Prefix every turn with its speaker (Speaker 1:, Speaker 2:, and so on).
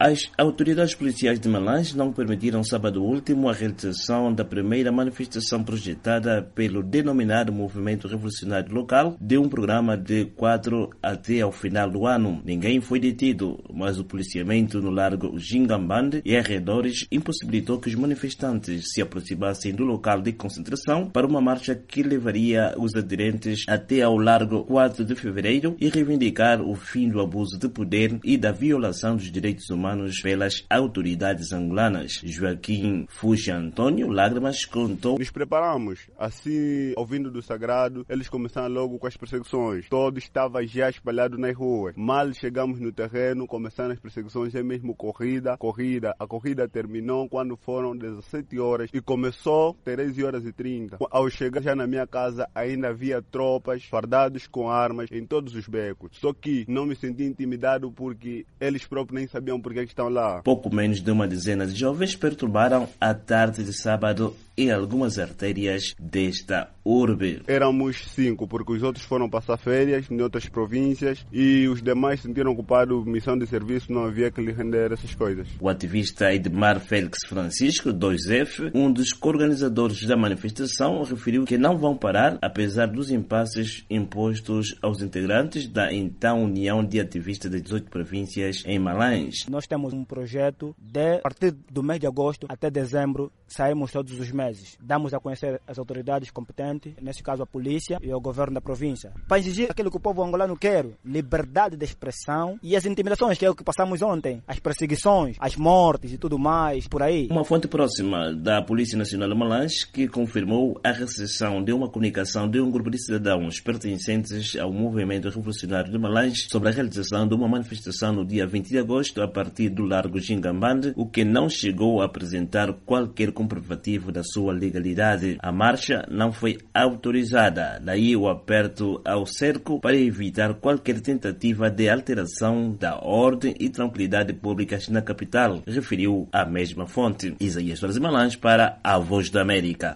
Speaker 1: As autoridades policiais de Malange não permitiram sábado último a realização da primeira manifestação projetada pelo denominado Movimento Revolucionário Local de um programa de 4 até ao final do ano. Ninguém foi detido, mas o policiamento no largo Gingambande e arredores impossibilitou que os manifestantes se aproximassem do local de concentração para uma marcha que levaria os aderentes até ao largo 4 de fevereiro e reivindicar o fim do abuso de poder e da violação dos direitos humanos pelas autoridades angolanas. Joaquim Fuxi Antônio Lágrimas contou:
Speaker 2: nos preparamos, assim, ouvindo do sagrado, eles começaram logo com as perseguições. Todo estava já espalhado nas ruas. Mal chegamos no terreno, começaram as perseguições, é mesmo corrida. A corrida terminou quando foram 17 horas e começou 13h30. Ao chegar já na minha casa, ainda havia tropas fardados com armas em todos os becos. Só que não me senti intimidado porque eles próprios nem sabiam por que estão lá.
Speaker 1: Pouco menos de uma dezena de jovens perturbaram a tarde de sábado em algumas artérias desta urbe.
Speaker 2: Éramos 5, porque os outros foram passar férias em outras províncias e os demais sentiram ocupado missão de serviço, não havia que lhe render essas coisas.
Speaker 1: O ativista Edmar Félix Francisco, 2F, um dos organizadores da manifestação, referiu que não vão parar, apesar dos impasses impostos aos integrantes da então União de Ativistas de 18 províncias em Malange.
Speaker 3: Nós temos um projeto de, a partir do mês de agosto até dezembro, saímos todos os meses. Damos a conhecer as autoridades competentes, nesse caso a polícia e o governo da província, para exigir aquilo que o povo angolano quer: liberdade de expressão e as intimidações, que é o que passamos ontem, as perseguições, as mortes e tudo mais, por aí.
Speaker 1: Uma fonte próxima da Polícia Nacional de Malange que confirmou a recepção de uma comunicação de um grupo de cidadãos pertencentes ao Movimento Revolucionário de Malange sobre a realização de uma manifestação no dia 20 de agosto a partir do Largo Gingambande, o que não chegou a apresentar qualquer comprovativo da sua legalidade. A marcha não foi autorizada, daí o aperto ao cerco para evitar qualquer tentativa de alteração da ordem e tranquilidade públicas na capital, referiu a mesma fonte. Isaías Malange para a Voz da América.